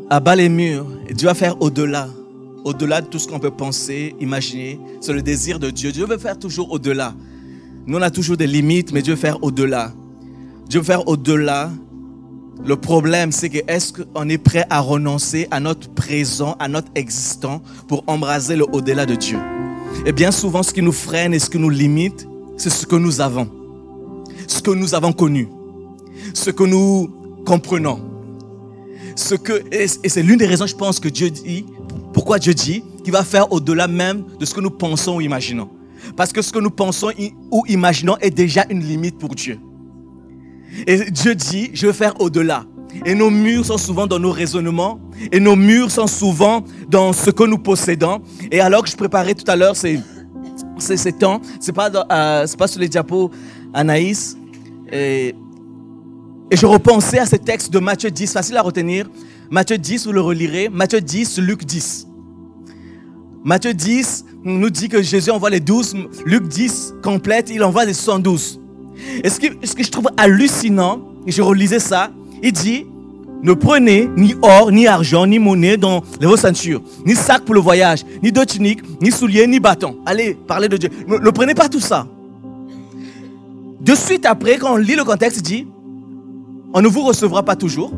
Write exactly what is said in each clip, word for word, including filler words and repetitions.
abat les murs. Et Dieu va faire au-delà. Au-delà de tout ce qu'on peut penser, imaginer. C'est le désir de Dieu. Dieu veut faire toujours au-delà. Nous, on a toujours des limites, mais Dieu veut faire au-delà. Dieu veut faire au-delà. Le problème, c'est que est-ce qu'on est prêt à renoncer à notre présent, à notre existant, pour embraser le au-delà de Dieu? Et bien souvent, ce qui nous freine et ce qui nous limite, c'est ce que nous avons. Ce que nous avons connu. Ce que nous comprenons. Ce que, et c'est l'une des raisons, je pense, que Dieu dit, pourquoi Dieu dit qu'il va faire au-delà même de ce que nous pensons ou imaginons. Parce que ce que nous pensons ou imaginons est déjà une limite pour Dieu. Et Dieu dit, je veux faire au-delà. Et nos murs sont souvent dans nos raisonnements. Et nos murs sont souvent dans ce que nous possédons. Et alors que je préparais tout à l'heure ces, ces, ces temps, c'est pas, euh, c'est pas sur les diapos, Anaïs. Et, et je repensais à ces textes de Matthieu dix, facile à retenir. Matthieu dix, vous le relirez. Matthieu dix, Luc dix. Matthieu dix nous dit que Jésus envoie les douze. Luc dix complète, il envoie les soixante-douze. Et ce que, ce que je trouve hallucinant, et je relisais ça, il dit, ne prenez ni or, ni argent, ni monnaie dans vos ceintures, ni sac pour le voyage, ni deux tuniques, ni souliers, ni bâton. Allez, parlez de Dieu. Ne, ne prenez pas tout ça. De suite après, quand on lit le contexte, il dit, on ne vous recevra pas toujours.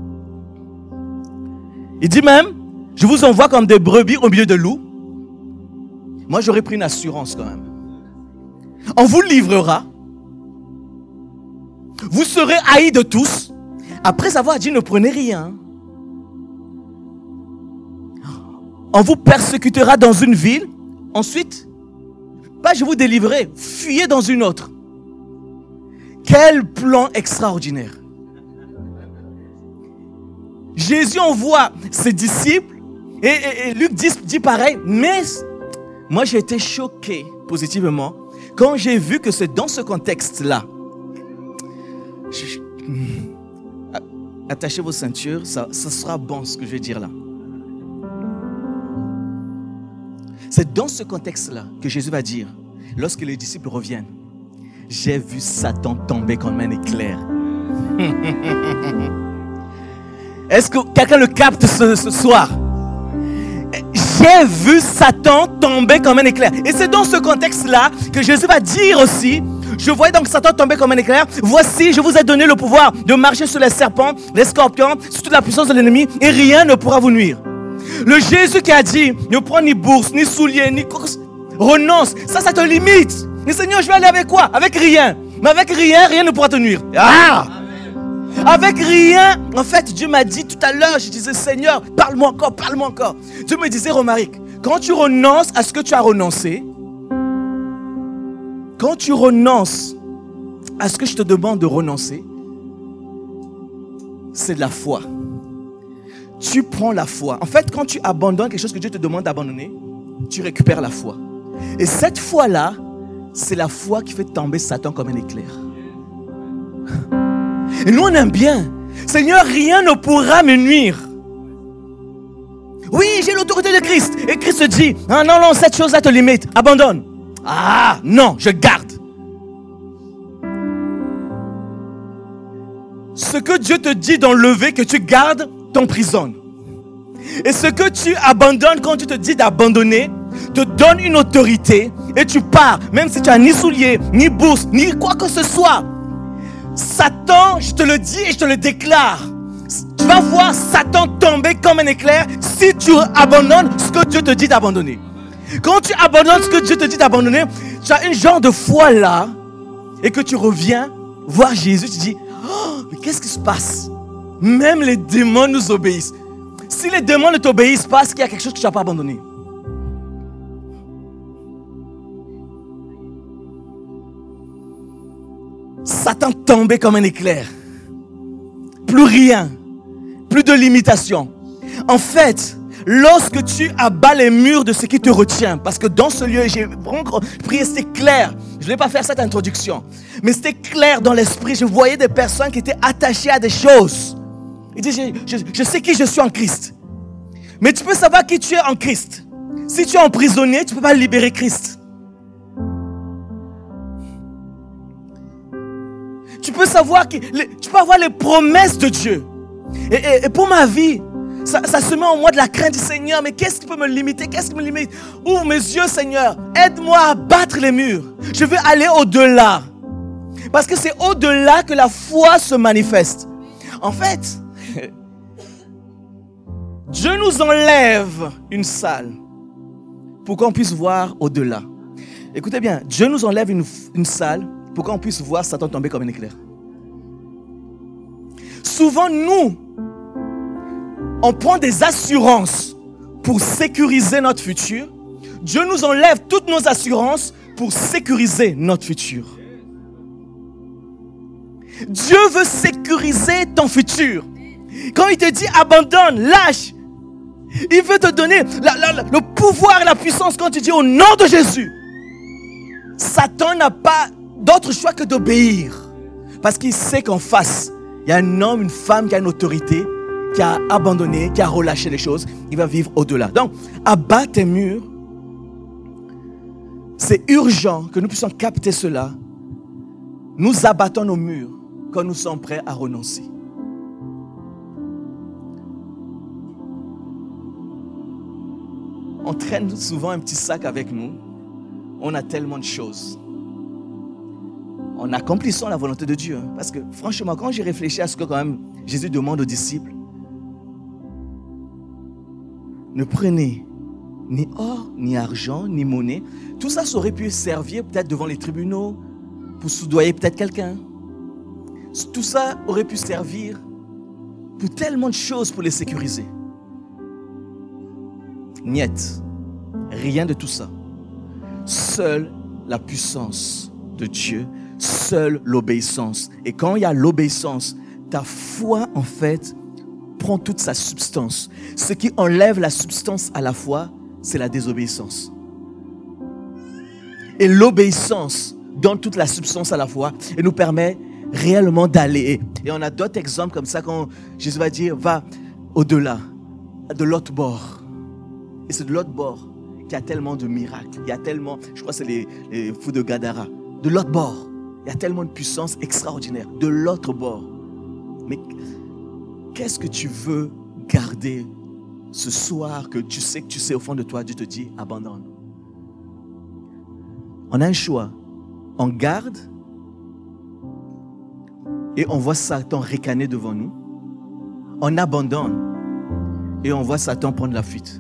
Il dit même, je vous envoie comme des brebis au milieu de loups. Moi, j'aurais pris une assurance quand même. On vous livrera. Vous serez haïs de tous. Après avoir dit ne prenez rien. On vous persécutera dans une ville. Ensuite, pas je vous délivrerai. Fuyez dans une autre. Quel plan extraordinaire. Jésus envoie ses disciples. Et, et, et Luc dix dit pareil. Mais moi j'ai été choqué positivement quand j'ai vu que c'est dans ce contexte-là. Je... Attachez vos ceintures, ça, ça sera bon ce que je vais dire là. C'est dans ce contexte-là que Jésus va dire, lorsque les disciples reviennent, j'ai vu Satan tomber comme un éclair. Est-ce que quelqu'un le capte ce, ce soir? J'ai vu Satan tomber comme un éclair. Et c'est dans ce contexte-là que Jésus va dire aussi, je voyais donc Satan tomber comme un éclair. Voici, je vous ai donné le pouvoir de marcher sur les serpents, les scorpions, sur toute la puissance de l'ennemi, et rien ne pourra vous nuire. Le Jésus qui a dit, ne prends ni bourse, ni souliers, ni course, renonce. Ça, ça te limite. Mais Seigneur, je vais aller avec quoi? Avec rien. Mais avec rien, rien ne pourra te nuire. Ah! Avec rien. En fait, Dieu m'a dit tout à l'heure, je disais, Seigneur, parle-moi encore, parle-moi encore. Dieu me disait, Romaric, quand tu renonces à ce que tu as renoncé, quand tu renonces à ce que je te demande de renoncer, c'est de la foi. Tu prends la foi. En fait, quand tu abandonnes quelque chose que Dieu te demande d'abandonner, tu récupères la foi. Et cette foi-là, c'est la foi qui fait tomber Satan comme un éclair. Et nous, on aime bien. Seigneur, rien ne pourra me nuire. Oui, j'ai l'autorité de Christ. Et Christ dit, ah non, non, cette chose-là te limite. Abandonne. Ah, non, je garde. Ce que Dieu te dit d'enlever, que tu gardes, t'emprisonne. Et ce que tu abandonnes quand tu te dis d'abandonner, te donne une autorité et tu pars. Même si tu n'as ni souliers, ni bourse, ni quoi que ce soit. Satan, je te le dis et je te le déclare. Tu vas voir Satan tomber comme un éclair si tu abandonnes ce que Dieu te dit d'abandonner. Quand tu abandonnes ce que Dieu te dit d'abandonner, tu as un genre de foi là et que tu reviens voir Jésus, tu dis, oh, mais qu'est-ce qui se passe? Même les démons nous obéissent. Si les démons ne t'obéissent pas, c'est qu'il y a quelque chose que tu n'as pas abandonné. Satan tombait comme un éclair. Plus rien. Plus de limitation. En fait, lorsque tu abats les murs de ce qui te retient, parce que dans ce lieu, j'ai vraiment prié, c'était clair. Je ne vais pas faire cette introduction. Mais c'était clair dans l'esprit. Je voyais des personnes qui étaient attachées à des choses. Il dit, je, je, je sais qui je suis en Christ. Mais tu peux savoir qui tu es en Christ. Si tu es emprisonné, tu ne peux pas libérer Christ. Tu peux savoir, que, les, tu peux avoir les promesses de Dieu. Et, et, et pour ma vie, Ça, ça se met en moi de la crainte du Seigneur. Mais qu'est-ce qui peut me limiter? Qu'est-ce qui me limite? Ouvre mes yeux, Seigneur. Aide-moi à battre les murs. Je veux aller au-delà. Parce que c'est au-delà que la foi se manifeste. En fait, Dieu nous enlève une salle pour qu'on puisse voir au-delà. Écoutez bien, Dieu nous enlève une, une salle pour qu'on puisse voir Satan tomber comme un éclair. Souvent, nous, on prend des assurances pour sécuriser notre futur. Dieu nous enlève toutes nos assurances pour sécuriser notre futur. Dieu veut sécuriser ton futur. Quand il te dit abandonne, lâche, il veut te donner la, la, le pouvoir et la puissance quand tu dis au nom de Jésus. Satan n'a pas d'autre choix que d'obéir. Parce qu'il sait qu'en face, il y a un homme, une femme qui a une autorité, qui a abandonné, qui a relâché les choses. Il va vivre au-delà. Donc, abat tes murs. C'est urgent que nous puissions capter cela. Nous abattons nos murs quand nous sommes prêts à renoncer. On traîne souvent un petit sac avec nous. On a tellement de choses. En accomplissant la volonté de Dieu. Hein, parce que franchement, quand j'ai réfléchi à ce que quand même Jésus demande aux disciples, ne prenez ni or, ni argent, ni monnaie. Tout ça, ça aurait pu servir peut-être devant les tribunaux, pour soudoyer peut-être quelqu'un. Tout ça aurait pu servir pour tellement de choses pour les sécuriser. Niet, rien de tout ça. Seule la puissance de Dieu, seule l'obéissance. Et quand il y a l'obéissance, ta foi en fait prend toute sa substance. Ce qui enlève la substance à la foi, c'est la désobéissance. Et l'obéissance donne toute la substance à la foi et nous permet réellement d'aller. Et on a d'autres exemples comme ça quand Jésus va dire, va au-delà, de l'autre bord. Et c'est de l'autre bord qu'il y a tellement de miracles. Il y a tellement, je crois que c'est les, les fous de Gadara. De l'autre bord, il y a tellement de puissance extraordinaire. De l'autre bord. Mais qu'est-ce que tu veux garder ce soir que tu sais que tu sais au fond de toi, Dieu te dit, abandonne. On a un choix. On garde et on voit Satan ricaner devant nous. On abandonne et on voit Satan prendre la fuite.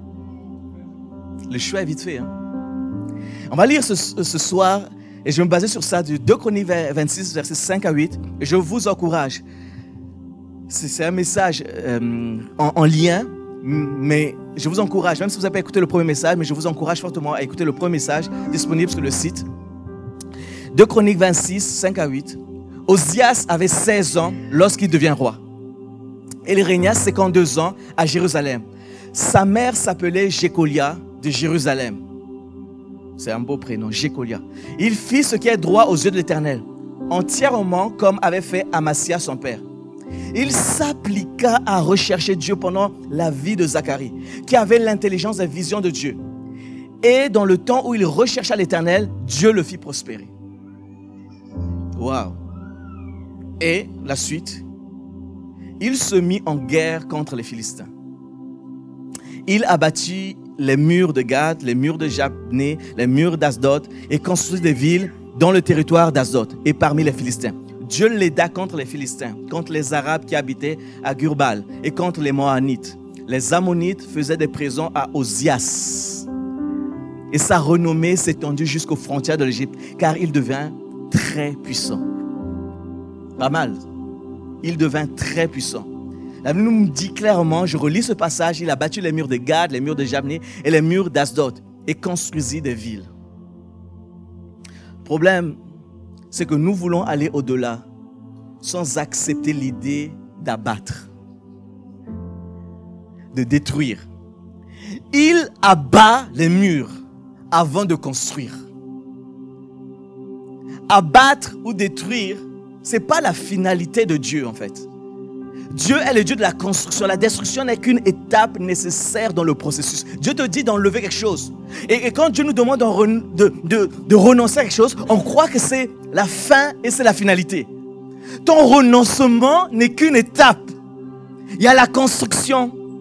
Le choix est vite fait. Hein? On va lire ce, ce soir et je vais me baser sur ça du deux Chroniques vingt-six, versets cinq à huit. Et je vous encourage. C'est, c'est un message euh, en, en lien, mais je vous encourage, même si vous n'avez pas écouté le premier message, mais je vous encourage fortement à écouter le premier message disponible sur le site. deux Chroniques vingt-six, cinq à huit. Osias avait seize ans lorsqu'il devient roi. Il régna cinquante-deux ans à Jérusalem. Sa mère s'appelait Jécolia de Jérusalem. C'est un beau prénom, Jécolia. Il fit ce qui est droit aux yeux de l'Éternel, entièrement comme avait fait Amasia son père. Il s'appliqua à rechercher Dieu pendant la vie de Zacharie, qui avait l'intelligence et la vision de Dieu. Et dans le temps où il rechercha l'Éternel, Dieu le fit prospérer. Waouh! Et la suite, il se mit en guerre contre les Philistins. Il abattit les murs de Gad, les murs de Jabné, les murs d'Asdod et construisit des villes dans le territoire d'Asdod et parmi les Philistins. Dieu l'aida contre les Philistins, contre les Arabes qui habitaient à Gurbal et contre les Moabnites. Les Ammonites faisaient des présents à Osias. Et sa renommée s'étendit jusqu'aux frontières de l'Égypte, car il devint très puissant. Pas mal. Il devint très puissant. La Bible nous dit clairement, je relis ce passage, il a battu les murs de Gad, les murs de Jabné et les murs d'Asdod et construisit des villes. Problème, c'est que nous voulons aller au-delà sans accepter l'idée d'abattre, de détruire. Il abat les murs avant de construire. Abattre ou détruire, ce n'est pas la finalité de Dieu en fait. Dieu est le Dieu de la construction. La destruction n'est qu'une étape nécessaire dans le processus. Dieu te dit d'enlever quelque chose. Et, et quand Dieu nous demande de, de, de renoncer à quelque chose, on croit que c'est la fin et c'est la finalité. Ton renoncement n'est qu'une étape. Il y a la construction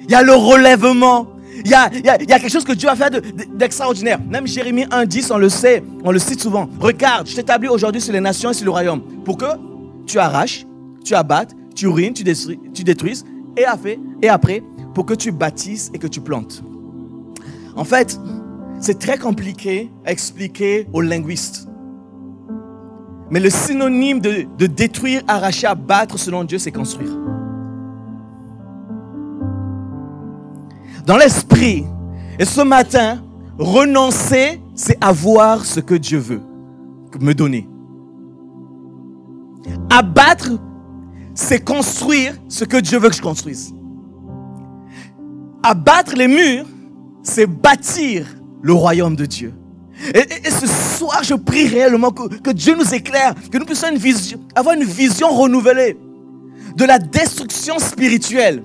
Il y a le relèvement. Il y a, il y a, il y a quelque chose que Dieu va faire de, de, d'extraordinaire. Même Jérémie un dix, on le sait, on le cite souvent. Regarde, je t'établis aujourd'hui sur les nations et sur le royaume. Pour que tu arraches, tu abattes, tu ruines, tu, détruis, tu détruises. Et après, et après, pour que tu bâtisses et que tu plantes. En fait, c'est très compliqué à expliquer aux linguistes. Mais le synonyme de, de détruire, arracher, abattre selon Dieu, c'est construire. Dans l'esprit, et ce matin, renoncer, c'est avoir ce que Dieu veut me donner. Abattre, c'est construire ce que Dieu veut que je construise. Abattre les murs, c'est bâtir le royaume de Dieu. Et, et, et ce soir, je prie réellement que, que Dieu nous éclaire, que nous puissions une vision, avoir une vision renouvelée de la destruction spirituelle,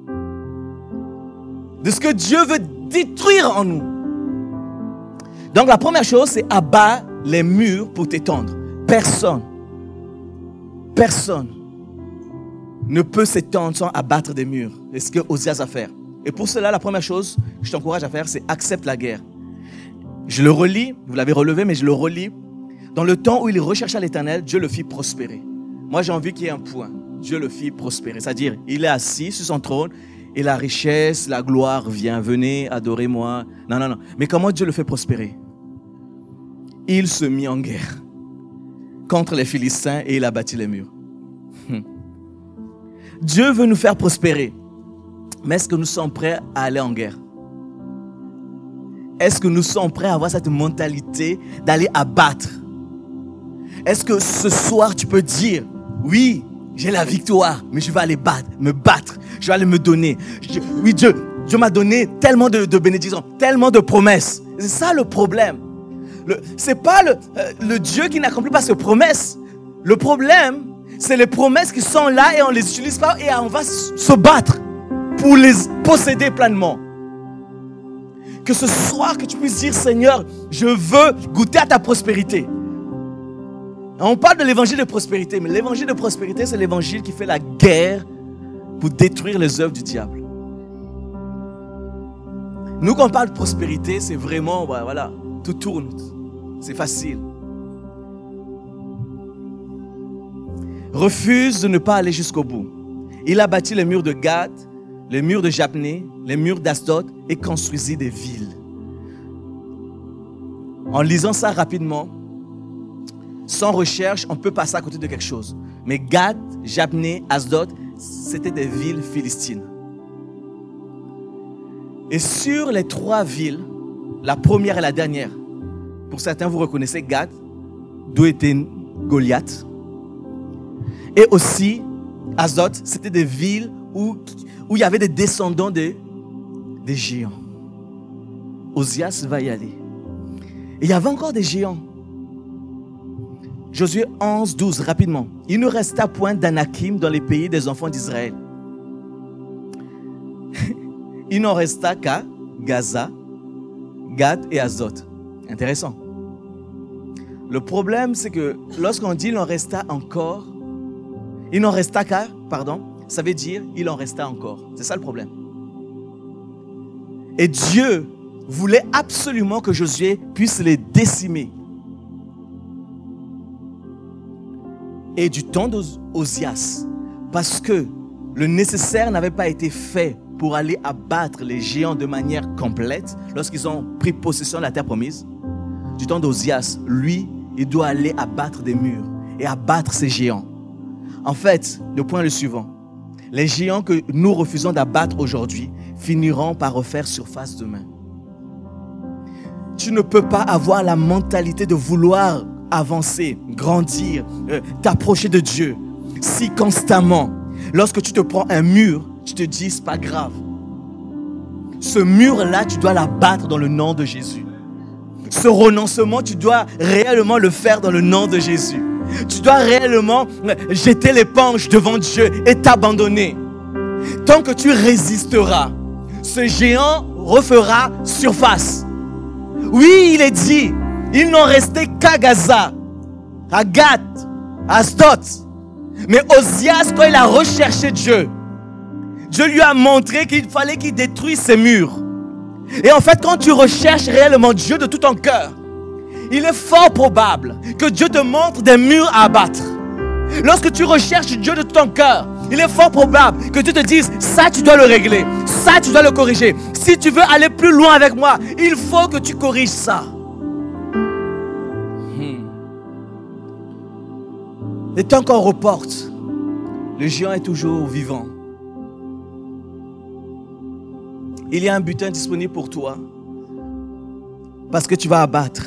de ce que Dieu veut détruire en nous. Donc la première chose, c'est abattre les murs pour t'étendre. Personne, personne ne peut s'étendre sans abattre des murs. C'est ce que Osias a fait. Et pour cela, la première chose que je t'encourage à faire, c'est accepte la guerre. Je le relis, vous l'avez relevé, mais je le relis. Dans le temps où il rechercha l'Éternel, Dieu le fit prospérer. Moi, j'ai envie qu'il y ait un point. Dieu le fit prospérer. C'est-à-dire, il est assis sur son trône et la richesse, la gloire vient. Venez, adorez-moi. Non, non, non. Mais comment Dieu le fait prospérer? Il se mit en guerre contre les Philistins et il a bâti les murs. Hum. Dieu veut nous faire prospérer. Mais est-ce que nous sommes prêts à aller en guerre? Est-ce que nous sommes prêts à avoir cette mentalité d'aller abattre? Est-ce que ce soir tu peux dire, oui, j'ai la victoire, mais je vais aller battre, me battre, je vais aller me donner. Je, oui, Dieu, Dieu m'a donné tellement de, de bénédictions, tellement de promesses. C'est ça le problème. Ce n'est pas le, euh, le Dieu qui n'accomplit pas ses promesses. Le problème, c'est les promesses qui sont là et on ne les utilise pas et on va se battre pour les posséder pleinement. Que ce soir, que tu puisses dire, Seigneur, je veux goûter à ta prospérité. On parle de l'évangile de prospérité, mais l'évangile de prospérité, c'est l'évangile qui fait la guerre pour détruire les œuvres du diable. Nous, quand on parle de prospérité, c'est vraiment, voilà, tout tourne, c'est facile. Refuse de ne pas aller jusqu'au bout. Il a bâti les murs de Gath, les murs de Japné, les murs d'Asdod et construisit des villes. En lisant ça rapidement, sans recherche, on peut passer à côté de quelque chose. Mais Gath, Japné, Asdod, c'était des villes philistines. Et sur les trois villes, la première et la dernière, pour certains vous reconnaissez Gath, d'où était Goliath. Et aussi, Asdod, c'était des villes où, où il y avait des descendants de, des géants. Osias va y aller. Et il y avait encore des géants. Josué onze, douze, rapidement. Il ne resta point d'Anakim dans les pays des enfants d'Israël. Il n'en resta qu'à Gaza, Gath et Asdod. Intéressant. Le problème, c'est que lorsqu'on dit il en resta encore, il n'en resta qu'à, pardon, ça veut dire il en resta encore. C'est ça le problème. Et Dieu voulait absolument que Josué puisse les décimer. Et du temps d'Osias, parce que le nécessaire n'avait pas été fait pour aller abattre les géants de manière complète, lorsqu'ils ont pris possession de la terre promise, du temps d'Osias, lui, il doit aller abattre des murs et abattre ces géants. En fait, le point est le suivant. Les géants que nous refusons d'abattre aujourd'hui finiront par refaire surface demain. Tu ne peux pas avoir la mentalité de vouloir avancer, grandir, euh, t'approcher de Dieu si constamment, lorsque tu te prends un mur, tu te dis c'est pas grave. Ce mur-là, tu dois l'abattre dans le nom de Jésus. Ce renoncement, tu dois réellement le faire dans le nom de Jésus. Tu dois réellement jeter l'éponge devant Dieu et t'abandonner. Tant que tu résisteras, ce géant refera surface. Oui, il est dit, il n'en restait qu'à Gaza, à Gath, à Asdod. Mais Osias, quand il a recherché Dieu, Dieu lui a montré qu'il fallait qu'il détruise ces murs. Et en fait, quand tu recherches réellement Dieu de tout ton cœur, il est fort probable que Dieu te montre des murs à abattre. Lorsque tu recherches Dieu de tout ton cœur, il est fort probable que Dieu te dise, ça tu dois le régler, ça tu dois le corriger. Si tu veux aller plus loin avec moi, il faut que tu corriges ça. Hmm. Et tant qu'on reporte, le géant est toujours vivant. Il y a un butin disponible pour toi parce que tu vas abattre.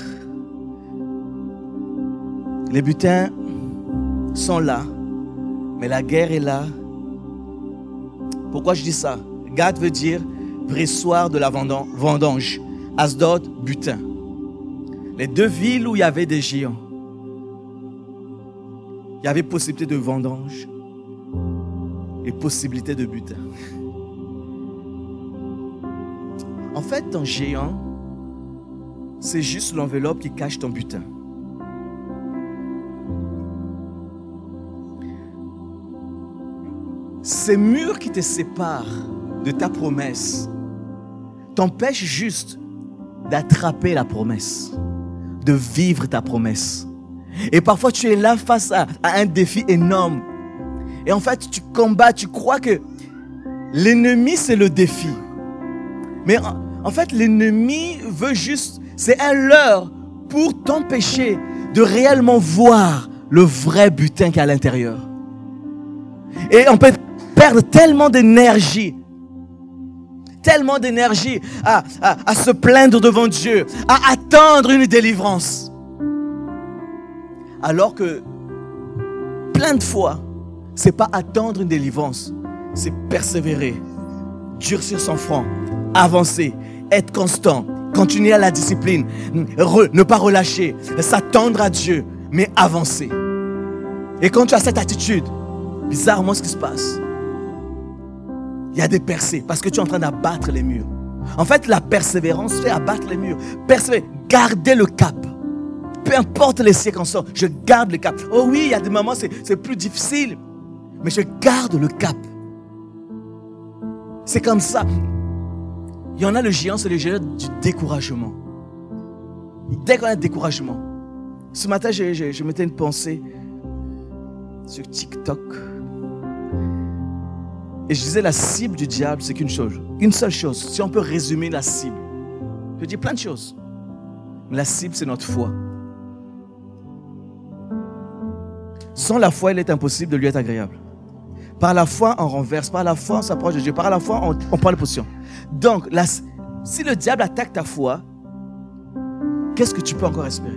Les butins sont là, mais la guerre est là. Pourquoi je dis ça? Gad veut dire pressoir de la vendange. Asdod, butin. Les deux villes où il y avait des géants. Il y avait possibilité de vendange et possibilité de butin. En fait, ton géant, c'est juste l'enveloppe qui cache ton butin. Ces murs qui te séparent de ta promesse t'empêchent juste d'attraper la promesse, de vivre ta promesse. Et parfois, tu es là face à, à un défi énorme. Et en fait, tu combats, tu crois que l'ennemi, c'est le défi. Mais en, en fait, l'ennemi veut juste, c'est un leurre pour t'empêcher de réellement voir le vrai butin qu'il y a à l'intérieur. Et on peut perdre tellement d'énergie, tellement d'énergie à, à, à se plaindre devant Dieu, à attendre une délivrance. Alors que plein de fois, c'est pas attendre une délivrance, c'est persévérer, durcir son front, avancer, être constant, continuer à la discipline, re, ne pas relâcher, s'attendre à Dieu, mais avancer. Et quand tu as cette attitude, bizarrement ce qui se passe, il y a des percées parce que tu es en train d'abattre les murs. En fait, la persévérance fait abattre les murs. Persévérer, garder le cap. Peu importe les circonstances, je garde le cap. Oh oui, il y a des moments, c'est, c'est plus difficile. Mais je garde le cap. C'est comme ça. Il y en a le géant, c'est le géant du découragement. Dès qu'on a un découragement. Ce matin, je, je, je mettais une pensée sur TikTok. Et je disais, la cible du diable, c'est qu'une chose. Une seule chose. Si on peut résumer la cible. Je dis plein de choses. Mais la cible, c'est notre foi. Sans la foi, il est impossible de lui être agréable. Par la foi, on renverse. Par la foi, on s'approche de Dieu. Par la foi, on, on prend les positions. Donc, la, si le diable attaque ta foi, qu'est-ce que tu peux encore espérer?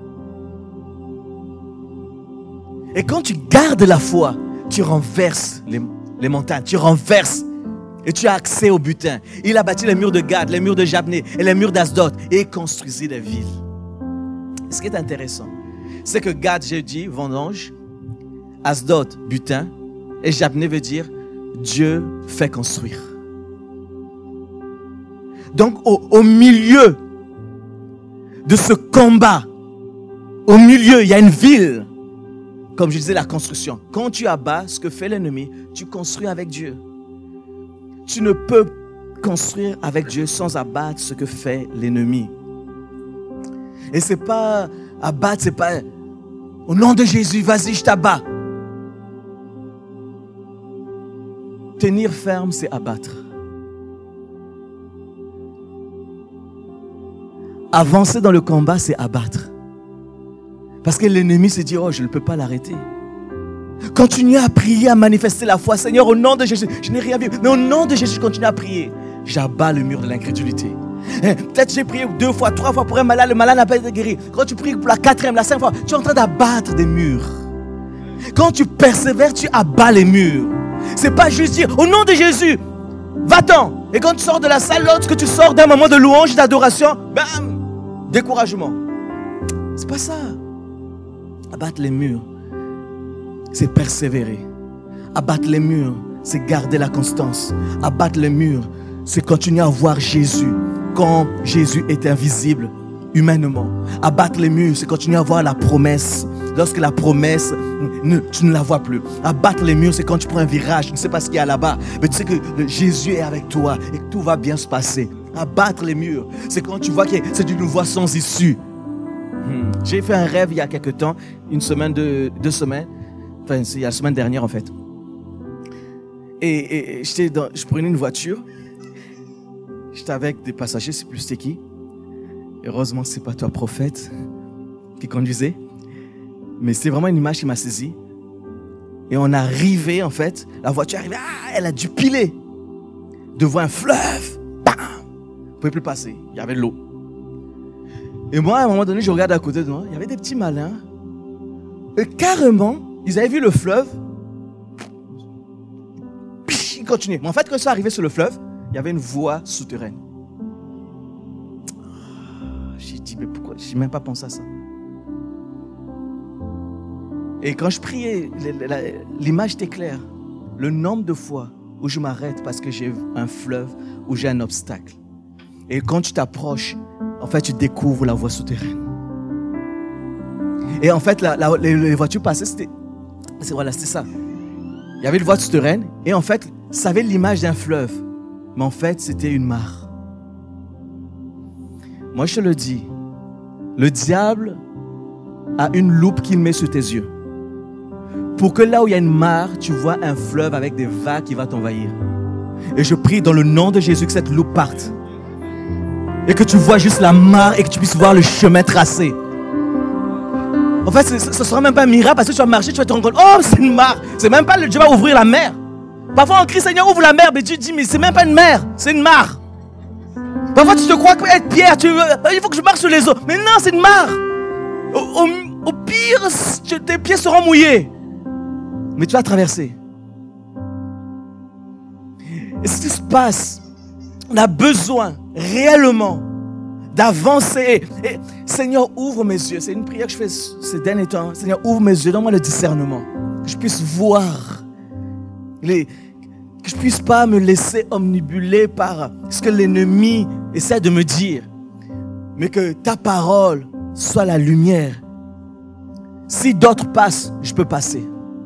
Et quand tu gardes la foi, tu renverses les, les montagnes. Tu renverses et tu as accès au butin. Il a bâti les murs de Gad, les murs de Jabné et les murs d'Asdod et construisit des villes. Ce qui est intéressant, c'est que Gad, j'ai dit, vendange, Asdod, butin, et Jabné veut dire Dieu fait construire. Donc au, au milieu de ce combat, au milieu, il y a une ville. Comme je disais, la construction. Quand tu abats ce que fait l'ennemi, tu construis avec Dieu. Tu ne peux construire avec Dieu sans abattre ce que fait l'ennemi. Et c'est pas abattre, c'est pas au nom de Jésus, vas-y, je t'abats. Tenir ferme, c'est abattre. Avancer dans le combat, c'est abattre. Parce que l'ennemi se dit, oh, je ne peux pas l'arrêter. Continuez à prier, à manifester la foi. Seigneur, au nom de Jésus, je n'ai rien vu. Mais au nom de Jésus, je continue à prier. J'abats le mur de l'incrédulité. Peut-être j'ai prié deux fois, trois fois pour un malade. Le malade n'a pas été guéri. Quand tu pries pour la quatrième, la cinquième fois, tu es en train d'abattre des murs. Quand tu persévères, tu abats les murs. C'est pas juste dire, au nom de Jésus, va-t'en. Et quand tu sors de la salle, lorsque tu sors d'un moment de louange, d'adoration, bam, découragement. C'est pas ça. Abattre les murs, c'est persévérer. Abattre les murs, c'est garder la constance. Abattre les murs, c'est continuer à voir Jésus quand Jésus est invisible humainement. Abattre les murs, c'est continuer à voir la promesse lorsque la promesse, ne, tu ne la vois plus. Abattre les murs, c'est quand tu prends un virage, tu ne sais pas ce qu'il y a là-bas, mais tu sais que le, Jésus est avec toi et que tout va bien se passer. Abattre les murs, c'est quand tu vois que c'est une voie sans issue. Hmm. J'ai fait un rêve il y a quelque temps, une semaine, deux, deux semaines, enfin c'est la semaine dernière en fait. Et, et j'étais dans, je prenais une voiture, j'étais avec des passagers, c'est plus c'était qui. Heureusement, c'est pas toi, prophète, qui conduisait. Mais c'est vraiment une image qui m'a saisi. Et on est arrivé, en fait, la voiture est arrivée, ah, elle a dû piler devant un fleuve. Bam! On ne pouvait plus passer, il y avait de l'eau. Et moi, à un moment donné, je regarde à côté de moi, il y avait des petits malins. Et carrément, ils avaient vu le fleuve. Puis, ils continuaient. Mais en fait, quand ils sont arrivés sur le fleuve, il y avait une voie souterraine. J'ai dit, mais pourquoi? Je n'ai même pas pensé à ça. Et quand je priais, l'image était claire. Le nombre de fois où je m'arrête parce que j'ai un fleuve, où j'ai un obstacle. Et quand tu t'approches, en fait, tu découvres la voie souterraine. Et en fait, la, la, les, les voitures passaient, c'était, c'est, voilà, c'était ça. Il y avait une voie souterraine, et en fait, ça avait l'image d'un fleuve. Mais en fait, c'était une mare. Moi, je te le dis, le diable a une loupe qu'il met sur tes yeux. Pour que là où il y a une mare, tu vois un fleuve avec des vagues qui va t'envahir. Et je prie dans le nom de Jésus que cette loupe parte. Et que tu vois juste la mare et que tu puisses voir le chemin tracé. En fait, ce ne sera même pas un miracle parce que tu vas marcher, tu vas te rendre compte, oh, c'est une mare. C'est même pas le Dieu va ouvrir la mer. Parfois on crie, Seigneur, ouvre la mer. Mais Dieu dit, mais c'est même pas une mer, c'est une mare. Parfois tu te crois être Pierre, tu, il faut que je marche sur les eaux. Mais non, c'est une mare. Au, au, au pire, tes pieds seront mouillés. Mais tu vas traverser. Et ce qui se passe, on a besoin réellement d'avancer. Et, Seigneur, ouvre mes yeux. C'est une prière que je fais ces derniers temps. Seigneur, ouvre mes yeux, donne-moi le discernement. Que je puisse voir. Les, que je ne puisse pas me laisser omnibuler par ce que l'ennemi essaie de me dire. Mais que ta parole soit la lumière. Si d'autres passent, je peux passer.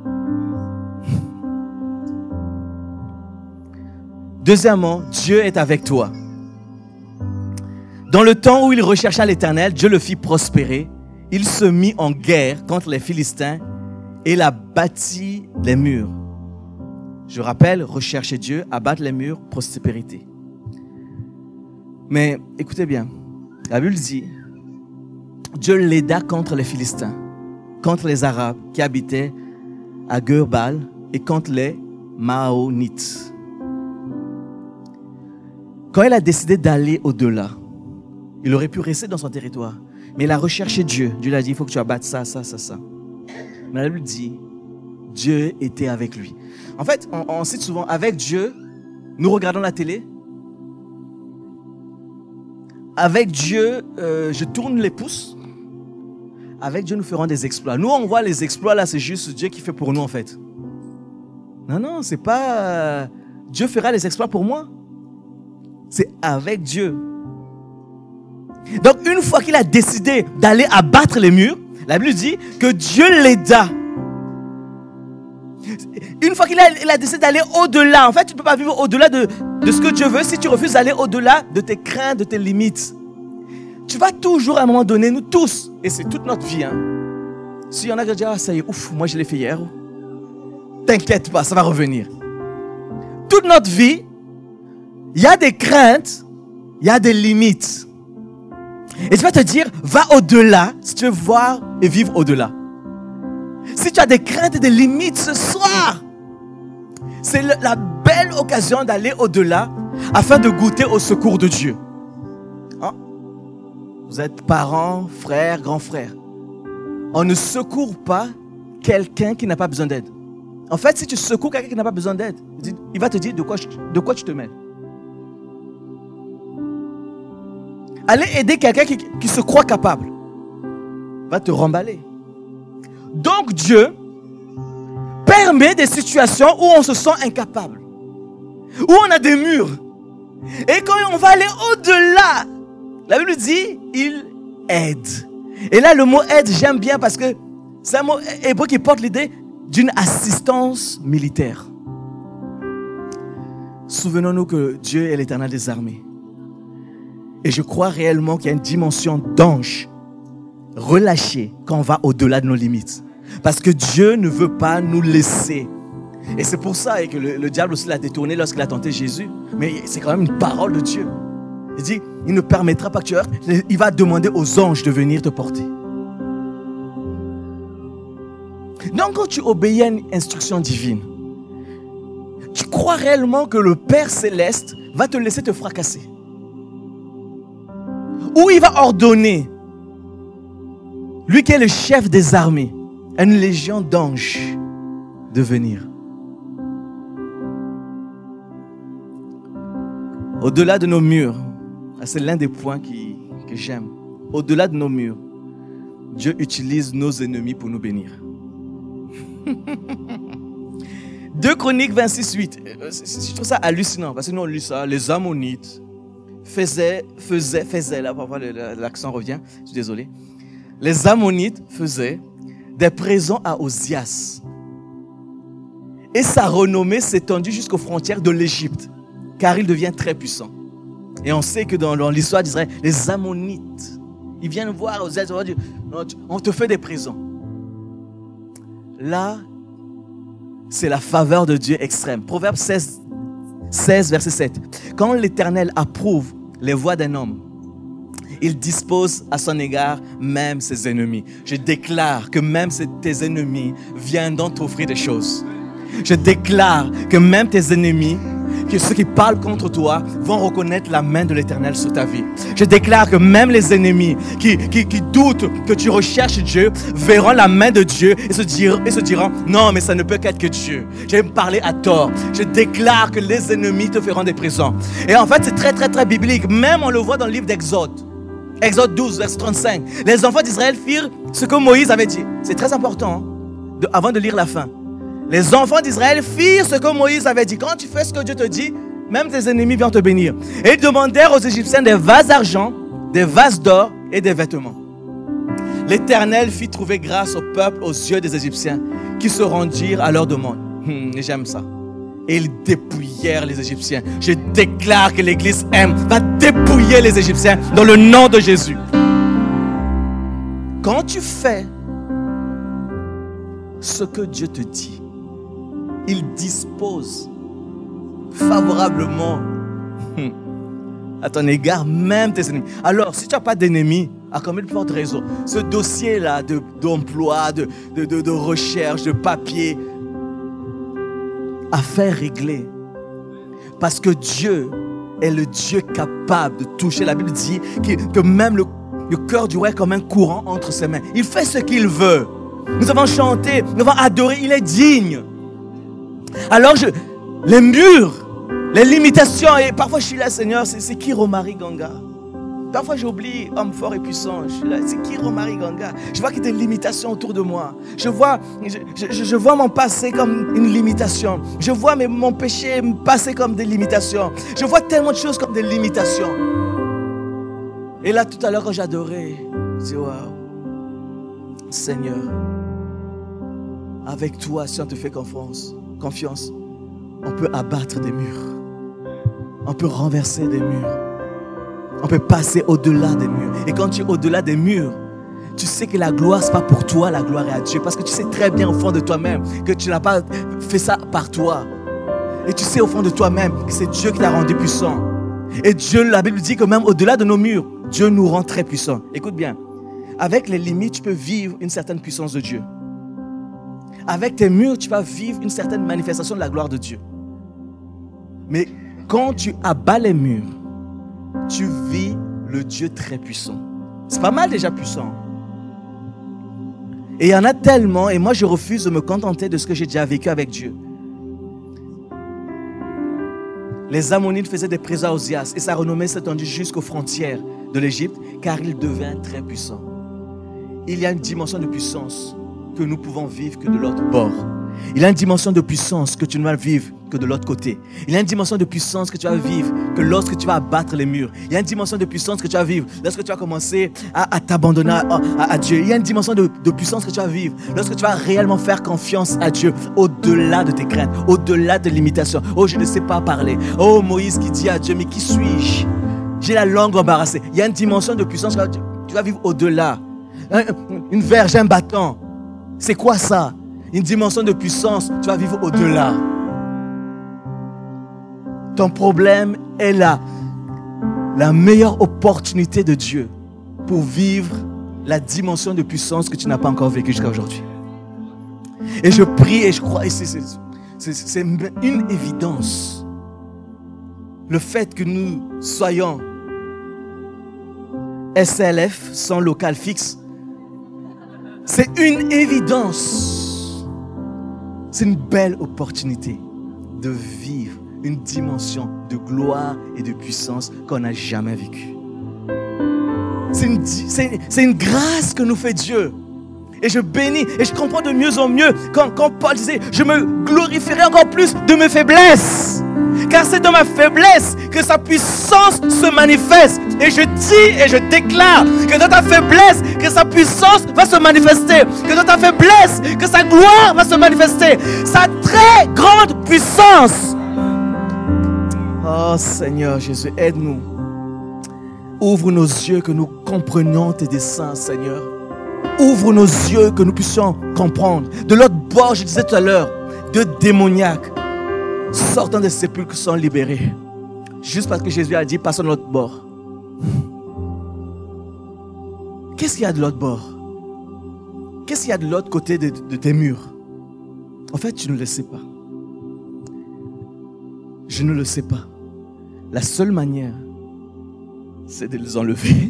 Deuxièmement, Dieu est avec toi. Dans le temps où il rechercha l'Éternel, Dieu le fit prospérer. Il se mit en guerre contre les Philistins et il a bâti les murs. Je rappelle, rechercher Dieu, abattre les murs, prospérité. Mais écoutez bien, la Bible dit, Dieu l'aida contre les Philistins, contre les Arabes qui habitaient à Gurbal et contre les Maonites. Quand il a décidé d'aller au-delà, il aurait pu rester dans son territoire. Mais il a recherché Dieu. Dieu lui a dit, il faut que tu abattes ça, ça, ça, ça. Mais la Bible dit, Dieu était avec lui. En fait, on, on cite souvent, avec Dieu, nous regardons la télé. Avec Dieu, euh, je tourne les pouces. Avec Dieu, nous ferons des exploits. Nous, on voit les exploits, là, c'est juste Dieu qui fait pour nous, en fait. Non, non, c'est pas... Euh, Dieu fera les exploits pour moi. C'est avec Dieu. Donc, une fois qu'il a décidé d'aller abattre les murs, la Bible dit que Dieu l'aida. Une fois qu'il a, il a décidé d'aller au-delà, en fait, tu ne peux pas vivre au-delà de, de ce que Dieu veut si tu refuses d'aller au-delà de tes craintes, de tes limites. Tu vas toujours, à un moment donné, nous tous, et c'est toute notre vie, hein, s'il y en a qui disent, ah, ça y est, ouf, moi je l'ai fait hier. T'inquiète pas, ça va revenir. Toute notre vie, il y a des craintes, il y a des limites. Et tu vas te dire, va au-delà si tu veux voir et vivre au-delà. Si tu as des craintes et des limites ce soir, c'est la belle occasion d'aller au-delà afin de goûter au secours de Dieu. Hein? Vous êtes parents, frères, grands frères. On ne secourt pas quelqu'un qui n'a pas besoin d'aide. En fait, si tu secours quelqu'un qui n'a pas besoin d'aide, il va te dire de quoi, de quoi tu te mêles. Aller aider quelqu'un qui, qui se croit capable va te remballer. Donc Dieu permet des situations où on se sent incapable, où on a des murs. Et quand on va aller au-delà, la Bible dit, il aide. Et là, le mot aide, j'aime bien parce que C'est un mot hébreu qui porte l'idée d'une assistance militaire. Souvenons-nous que Dieu est l'Éternel des armées. Et je crois réellement qu'il y a une dimension d'ange relâchée quand on va au-delà de nos limites. Parce que Dieu ne veut pas nous laisser. Et c'est pour ça que le, le diable aussi l'a détourné lorsqu'il a tenté Jésus. Mais c'est quand même une parole de Dieu. Il dit, il ne permettra pas que tu heurtes. Il va demander aux anges de venir te porter. Donc quand tu obéis à une instruction divine, tu crois réellement que le Père Céleste va te laisser te fracasser? Ou il va ordonner, lui qui est le chef des armées, à une légion d'anges de venir? Au-delà de nos murs, c'est l'un des points qui, que j'aime. Au-delà de nos murs, Dieu utilise nos ennemis pour nous bénir. deux Chroniques vingt-six, huit. Je trouve ça hallucinant parce que nous on lit ça. Les Ammonites faisaient, faisaient, faisaient, là parfois l'accent revient, je suis désolé. Les Ammonites faisaient des présents à Osias. Et sa renommée s'étendit jusqu'aux frontières de l'Égypte, car il devient très puissant. Et on sait que dans, dans l'histoire d'Israël, les Ammonites, ils viennent voir Osias, on te fait des présents. Là, c'est la faveur de Dieu extrême. Proverbe seize, seize, verset sept. Quand l'Éternel approuve les voies d'un homme, il dispose à son égard même ses ennemis. Je déclare que même tes ennemis viendront t'offrir des choses. Je déclare que même tes ennemis, que ceux qui parlent contre toi, vont reconnaître la main de l'Éternel sur ta vie. Je déclare que même les ennemis qui, qui, qui doutent que tu recherches Dieu, verront la main de Dieu et se diront, et se diront non, mais ça ne peut qu'être que Dieu. J'ai parlé à tort. Je déclare que les ennemis te feront des présents. Et en fait, c'est très, très, très biblique. Même on le voit dans le livre d'Exode. Exode douze, verset trente-cinq. Les enfants d'Israël firent ce que Moïse avait dit. C'est très important, hein, de, avant de lire la fin. Les enfants d'Israël firent ce que Moïse avait dit. Quand tu fais ce que Dieu te dit, même tes ennemis viennent te bénir. Et ils demandèrent aux Égyptiens des vases d'argent, des vases d'or et des vêtements. L'Éternel fit trouver grâce au peuple aux yeux des Égyptiens qui se rendirent à leur demande. Hum, j'aime ça. Et ils dépouillèrent les Égyptiens. Je déclare que l'Église aime, va dépouiller les Égyptiens dans le nom de Jésus. Quand tu fais ce que Dieu te dit, il dispose favorablement à ton égard même tes ennemis. Alors, si tu n'as pas d'ennemis, à combien de fortes raisons, ce dossier-là de, d'emploi, de, de, de, de recherche, de papier, à faire régler. Parce que Dieu est le Dieu capable de toucher. La Bible dit que, que même le, le cœur du roi est comme un courant entre ses mains. Il fait ce qu'il veut. Nous avons chanté, nous avons adoré, il est digne. Alors, je, les murs, les limitations, et parfois je suis là, Seigneur, c'est, c'est qui Romari Ganga? Parfois j'oublie homme fort et puissant. Je suis là, c'est qui Romari Ganga? Je vois qu'il y a des limitations autour de moi. Je vois, je, je, je vois mon passé comme une limitation. Je vois mes, mon péché me passer comme des limitations. Je vois tellement de choses comme des limitations. Et là, tout à l'heure, quand j'adorais, je dis waouh, Seigneur, avec toi, si on te fait confiance, confiance, on peut abattre des murs. On peut renverser des murs. On peut passer au-delà des murs. Et quand tu es au-delà des murs, tu sais que la gloire, ce n'est pas pour toi, la gloire est à Dieu. Parce que tu sais très bien au fond de toi-même que tu n'as pas fait ça par toi. Et tu sais au fond de toi-même que c'est Dieu qui t'a rendu puissant. Et Dieu, la Bible dit que même au-delà de nos murs, Dieu nous rend très puissants. Écoute bien, avec les limites, tu peux vivre une certaine puissance de Dieu. Avec tes murs, tu vas vivre une certaine manifestation de la gloire de Dieu. Mais quand tu abats les murs, tu vis le Dieu très puissant. C'est pas mal déjà puissant. Et il y en a tellement, et moi je refuse de me contenter de ce que j'ai déjà vécu avec Dieu. Les Ammonites faisaient des présents à Osias et sa renommée s'étendit jusqu'aux frontières de l'Égypte car il devint très puissant. Il y a une dimension de puissance que nous pouvons vivre que de l'autre bord. Il y a une dimension de puissance que tu ne vas vivre que de l'autre côté. Il y a une dimension de puissance que tu vas vivre que lorsque tu vas abattre les murs. Il y a une dimension de puissance que tu vas vivre lorsque tu vas commencer à, à t'abandonner à, à, à Dieu. Il y a une dimension de, de puissance que tu vas vivre lorsque tu vas réellement faire confiance à Dieu au-delà de tes craintes, au-delà de limitations. Oh, je ne sais pas parler. Oh, Moïse qui dit à Dieu, mais qui suis-je? J'ai la langue embarrassée. Il y a une dimension de puissance que tu vas vivre au-delà. Une verge, un bâton. C'est quoi ça? Une dimension de puissance, tu vas vivre au-delà. Ton problème est là. La meilleure opportunité de Dieu pour vivre la dimension de puissance que tu n'as pas encore vécue jusqu'à aujourd'hui. Et je prie et je crois, et c'est, c'est, c'est, c'est une évidence. Le fait que nous soyons S L F sans local fixe, c'est une évidence. C'est une belle opportunité de vivre une dimension de gloire et de puissance qu'on n'a jamais vécue. C'est une, c'est, c'est une grâce que nous fait Dieu. Et je bénis et je comprends de mieux en mieux quand, quand Paul disait, je me glorifierai encore plus de mes faiblesses. Car c'est dans ma faiblesse que sa puissance se manifeste. Et je dis et je déclare que dans ta faiblesse, que sa puissance va se manifester. Que dans ta faiblesse, que sa gloire va se manifester. Sa très grande puissance. Oh Seigneur Jésus, aide-nous. Ouvre nos yeux que nous comprenions tes desseins, Seigneur. Ouvre nos yeux que nous puissions comprendre. De l'autre bord, je disais tout à l'heure, de démoniaques sortant des sépulcres sont libérés. Juste parce que Jésus a dit, passons de l'autre bord. Qu'est-ce qu'il y a de l'autre bord? Qu'est-ce qu'il y a de l'autre côté de, de tes murs? En fait, tu ne le sais pas. Je ne le sais pas. La seule manière, c'est de les enlever.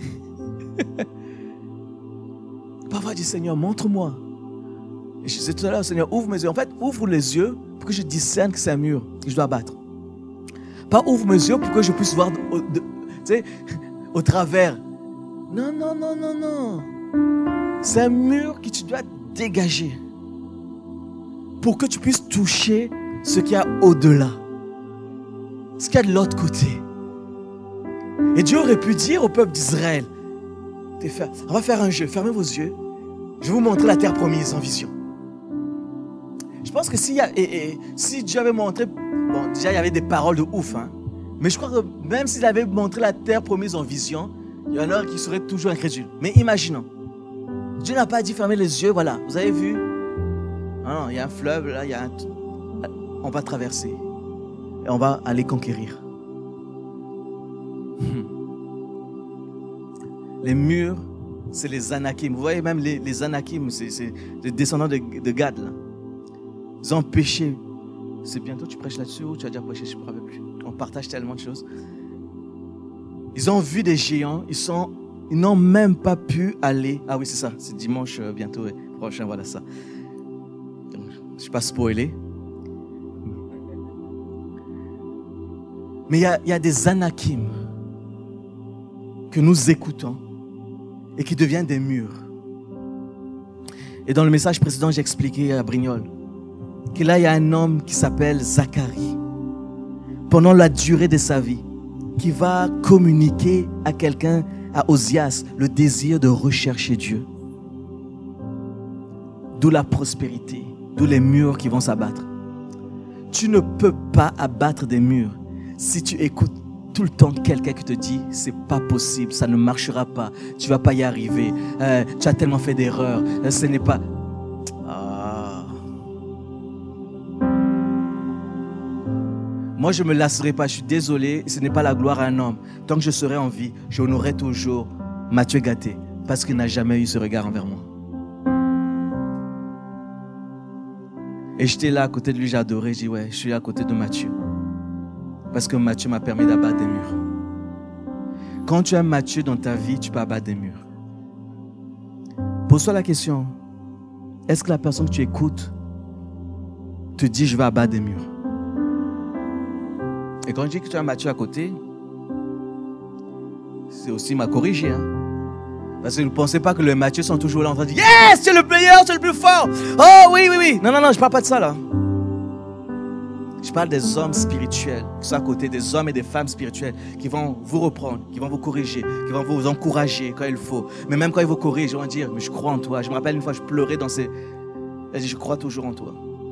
Parfois, je dis, Seigneur, montre-moi. Et je disais tout à l'heure, Seigneur, ouvre mes yeux. En fait, ouvre les yeux pour que je discerne que c'est un mur que je dois abattre. Pas ouvre mes yeux pour que je puisse voir au, de, tu sais, au travers. Non, non, non, non, non. C'est un mur que tu dois dégager pour que tu puisses toucher ce qu'il y a au-delà. Ce qu'il y a de l'autre côté. Et Dieu aurait pu dire au peuple d'Israël, on va faire un jeu, fermez vos yeux, je vais vous montrer la terre promise en vision. Je pense que si, et, et, si Dieu avait montré, bon déjà il y avait des paroles de ouf, hein, mais je crois que même s'il avait montré la terre promise en vision, il y en a qui seraient toujours incrédules. Mais imaginons, Dieu n'a pas dit fermez les yeux, voilà, vous avez vu, non, non, il y a un fleuve, là, il y a un, on va traverser et on va aller conquérir. Les murs, c'est les Anakim. Vous voyez même les, les Anakim, c'est, c'est les descendants de, de Gad. Là. Ils ont péché. C'est bientôt tu prêches là-dessus ou tu as déjà prêché, je ne me rappelle plus. On partage tellement de choses. Ils ont vu des géants, ils, sont, ils n'ont même pas pu aller. Ah oui, c'est ça, c'est dimanche euh, bientôt, ouais. Prochain, voilà ça. Donc, je ne suis pas spoilé. Mais il y, y a des Anakim que nous écoutons et qui deviennent des murs. Et dans le message précédent, j'ai expliqué à Brignoles que là, il y a un homme qui s'appelle Zacharie, pendant la durée de sa vie, qui va communiquer à quelqu'un, à Osias, le désir de rechercher Dieu. D'où la prospérité, d'où les murs qui vont s'abattre. Tu ne peux pas abattre des murs si tu écoutes tout le temps quelqu'un qui te dit c'est pas possible, ça ne marchera pas, tu vas pas y arriver, euh, tu as tellement fait d'erreurs, euh, ce n'est pas. Ah. Moi je me lasserai pas, je suis désolé, ce n'est pas la gloire à un homme. Tant que je serai en vie, j'honorerai toujours Mathieu Gatté parce qu'il n'a jamais eu ce regard envers moi. Et j'étais là à côté de lui, j'ai adoré, j'ai dit ouais, je suis à côté de Mathieu. Parce que Mathieu m'a permis d'abattre des murs. Quand tu as Mathieu dans ta vie, tu peux abattre des murs. Pose-toi la question, est-ce que la personne que tu écoutes te dit je vais abattre des murs? Et quand je dis que tu as Mathieu à côté, c'est aussi m'a corrigé. Hein? Parce que ne pensez pas que les Mathieu sont toujours là en train de dire « Yes, c'est le meilleur, c'est le plus fort. Oh oui, oui, oui. » Non, non, non, je ne parle pas de ça là. Je parle des hommes spirituels qui sont à côté, des hommes et des femmes spirituelles qui vont vous reprendre, qui vont vous corriger, qui vont vous encourager quand il faut. Mais même quand ils vous corrigent, ils vont dire « Mais je crois en toi. » Je me rappelle une fois, je pleurais dans ces... Elle dit « Je crois toujours en toi. »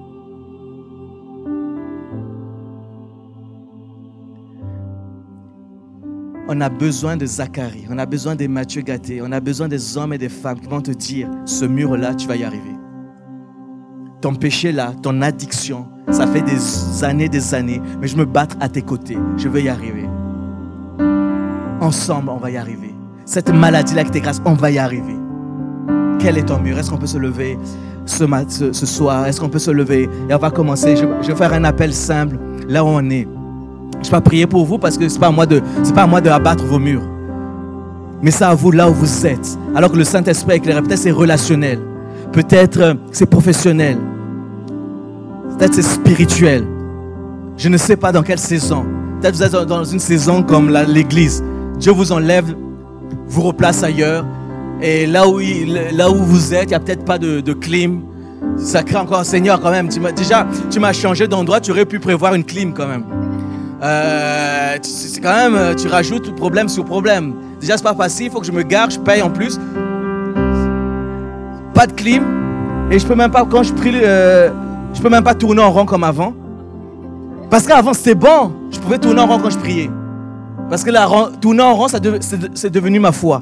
On a besoin de Zacharie, on a besoin des Matthieu gâtés, on a besoin des hommes et des femmes qui vont te dire « Ce mur-là, tu vas y arriver. » Ton péché là, ton addiction, ça fait des années, des années, mais je me bats à tes côtés, je veux y arriver. Ensemble, on va y arriver. Cette maladie-là qui t'écrase, on va y arriver. Quel est ton mur? Est-ce qu'on peut se lever ce, mat- ce, ce soir? Est-ce qu'on peut se lever? Et on va commencer. Je, je vais faire un appel simple, là où on est. Je ne vais pas prier pour vous parce que ce n'est pas à moi de, c'est pas à moi de abattre vos murs. Mais c'est à vous là où vous êtes. Alors que le Saint-Esprit éclaire, peut-être c'est relationnel. Peut-être c'est professionnel. Peut-être c'est spirituel. Je ne sais pas dans quelle saison. Peut-être vous êtes dans une saison comme la, l'église. Dieu vous enlève, vous replace ailleurs. Et là où, il, là où vous êtes, il n'y a peut-être pas de, de clim. Ça crée encore, Seigneur, quand même. Tu m'as, déjà, tu m'as changé d'endroit, tu aurais pu prévoir une clim quand même. Euh, c'est quand même, tu rajoutes problème sur problème. Déjà, c'est pas facile, il faut que je me gare, je paye en plus. Pas de clim. Et je peux même pas, quand je prie, euh, je peux même pas tourner en rond comme avant. Parce qu'avant, c'était bon. Je pouvais tourner en rond quand je priais. Parce que la, tourner en rond, ça de, c'est, c'est devenu ma foi.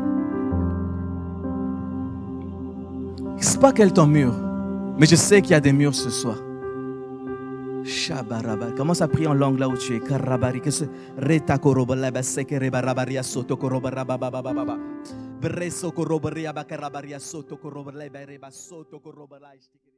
Je ne sais pas quel est ton mur, mais je sais qu'il y a des murs ce soir. Shabaraba. Commence à prier en langue là où tu es. Karabari. Que ce reta korobalaba seke rebarabaria soto korobarababababa. Breso korobaria bakarabaria soto korobalaba reba soto korobalai.